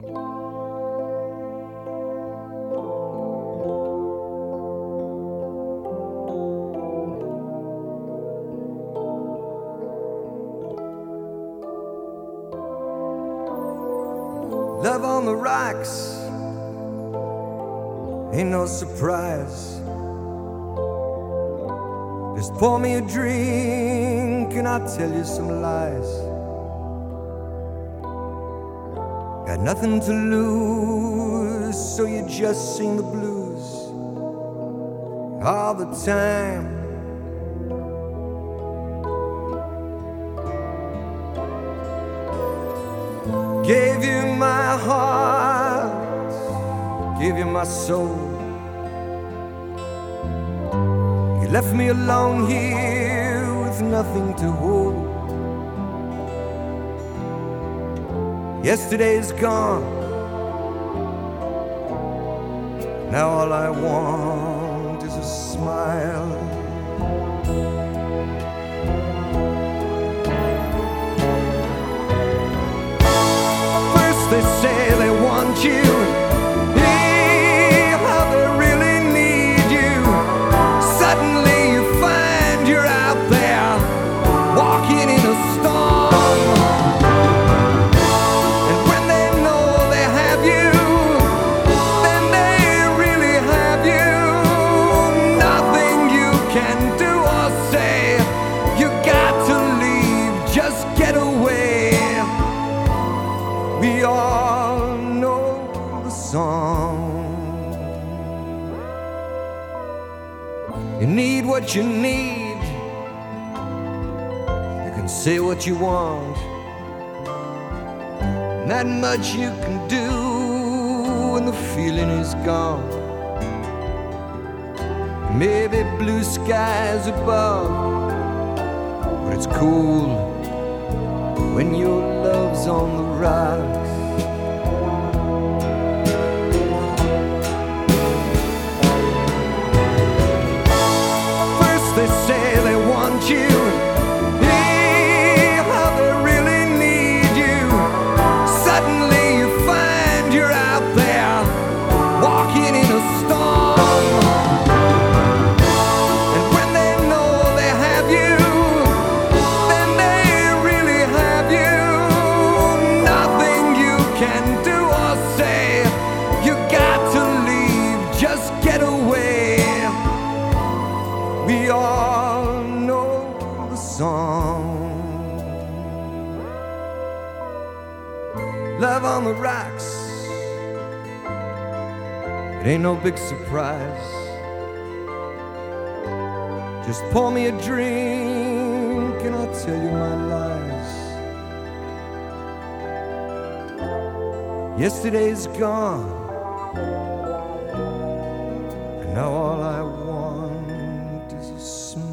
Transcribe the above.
Love on the rocks ain't no surprise. Just pour me a drink and I'll tell you some lies. Got nothing to lose, so you just sing the blues all the time. Gave you my heart, gave you my soul. You left me alone here with nothing to hold. Yesterday's gone, now all I want is a smile. They say they want you, how they really need you. Suddenly you find you're out there, walking in a storm. And when they know they have you, then they really have you. Nothing you can do or say, you got to leave, just get away. We all know the song. You need what you need. You can say what you want. Not much you can do when the feeling is gone. Maybe blue skies above, but it's cool when your love's on the rocks. First they say they want you, how they really need you. Suddenly you find you're out there, walking in a storm. And when they know they have you, then they really have you. Nothing you can do or say, you got to leave, just get away. We all know the song. Love on the rocks, it ain't no big surprise. Just pour me a drink and I'll tell you my lies. Yesterday's gone, and now all I want is a smile.